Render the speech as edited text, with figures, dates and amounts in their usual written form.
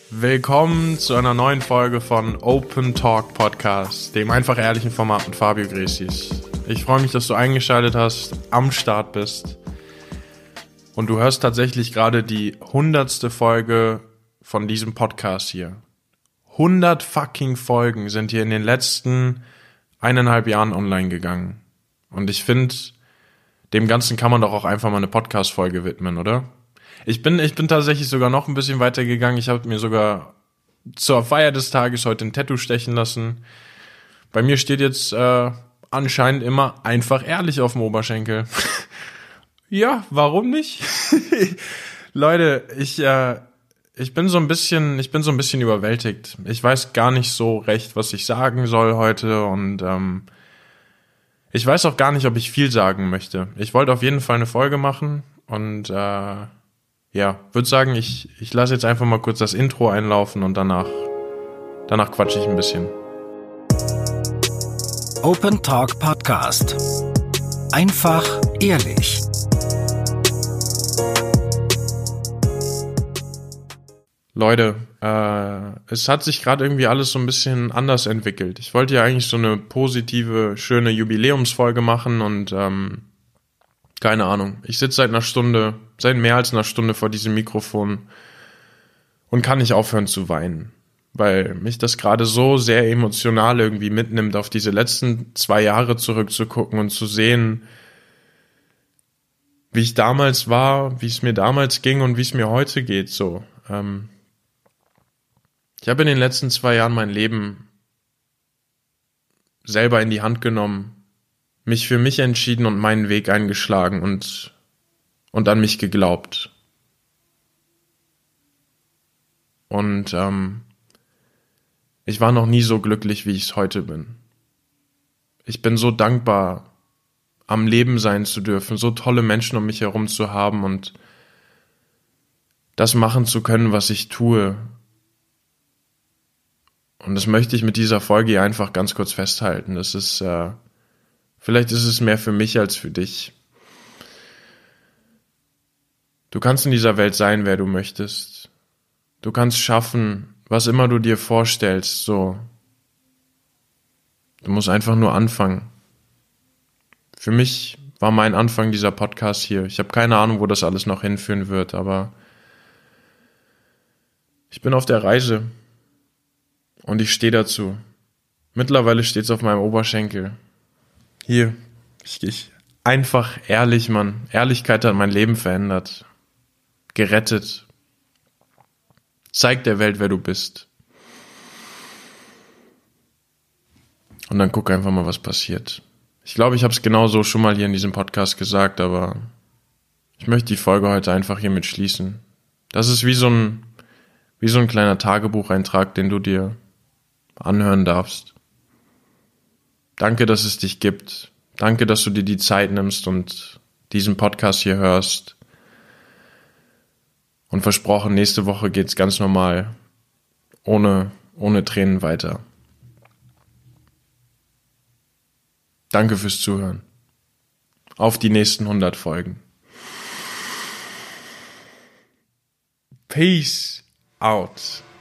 Willkommen zu einer neuen Folge von Open Talk Podcast, dem einfach ehrlichen Format mit Fabio Gresis. Ich freue mich, dass du eingeschaltet hast, am Start bist und du hörst tatsächlich gerade die 100. Folge von diesem Podcast hier. 100 fucking Folgen sind hier in den letzten 1,5 Jahren online gegangen. Und ich finde, dem Ganzen kann man doch auch einfach mal eine Podcast-Folge widmen, oder? Ich bin tatsächlich sogar noch ein bisschen weiter gegangen. Ich habe mir sogar zur Feier des Tages heute ein Tattoo stechen lassen. Bei mir steht jetzt anscheinend immer einfach ehrlich auf dem Oberschenkel. Ja, warum nicht? Leute, ich bin so ein bisschen überwältigt. Ich weiß gar nicht so recht, was ich sagen soll heute und ich weiß auch gar nicht, ob ich viel sagen möchte. Ich wollte auf jeden Fall eine Folge machen und würde sagen, ich lasse jetzt einfach mal kurz das Intro einlaufen und danach quatsche ich ein bisschen. Open Talk Podcast. Einfach ehrlich. Leute, es hat sich gerade irgendwie alles so ein bisschen anders entwickelt. Ich wollte ja eigentlich so eine positive, schöne Jubiläumsfolge machen und keine Ahnung. Ich sitze seit mehr als einer Stunde vor diesem Mikrofon und kann nicht aufhören zu weinen, weil mich das gerade so sehr emotional irgendwie mitnimmt, auf diese letzten 2 Jahre zurückzugucken und zu sehen, wie ich damals war, wie es mir damals ging und wie es mir heute geht. So, ich habe in den letzten 2 Jahren mein Leben selber in die Hand genommen, mich für mich entschieden und meinen Weg eingeschlagen und an mich geglaubt. Und ich war noch nie so glücklich, wie ich es heute bin. Ich bin so dankbar, am Leben sein zu dürfen, so tolle Menschen um mich herum zu haben und das machen zu können, was ich tue. Und das möchte ich mit dieser Folge hier einfach ganz kurz festhalten. Das ist vielleicht ist es mehr für mich als für dich. Du kannst in dieser Welt sein, wer du möchtest. Du kannst schaffen, was immer du dir vorstellst, so. Du musst einfach nur anfangen. Für mich war mein Anfang dieser Podcast hier. Ich habe keine Ahnung, wo das alles noch hinführen wird, aber ich bin auf der Reise und ich stehe dazu. Mittlerweile steht es auf meinem Oberschenkel. Hier, ich einfach ehrlich, Mann. Ehrlichkeit hat mein Leben verändert. Gerettet. Zeig der Welt, wer du bist. Und dann guck einfach mal, was passiert. Ich glaube, ich habe es genau so schon mal hier in diesem Podcast gesagt, aber ich möchte die Folge heute einfach hiermit schließen. Das ist wie so ein kleiner Tagebucheintrag, den du dir anhören darfst. Danke, dass es dich gibt. Danke, dass du dir die Zeit nimmst und diesen Podcast hier hörst. Und versprochen, nächste Woche geht's ganz normal, ohne Tränen weiter. Danke fürs Zuhören. Auf die nächsten 100 Folgen. Peace out.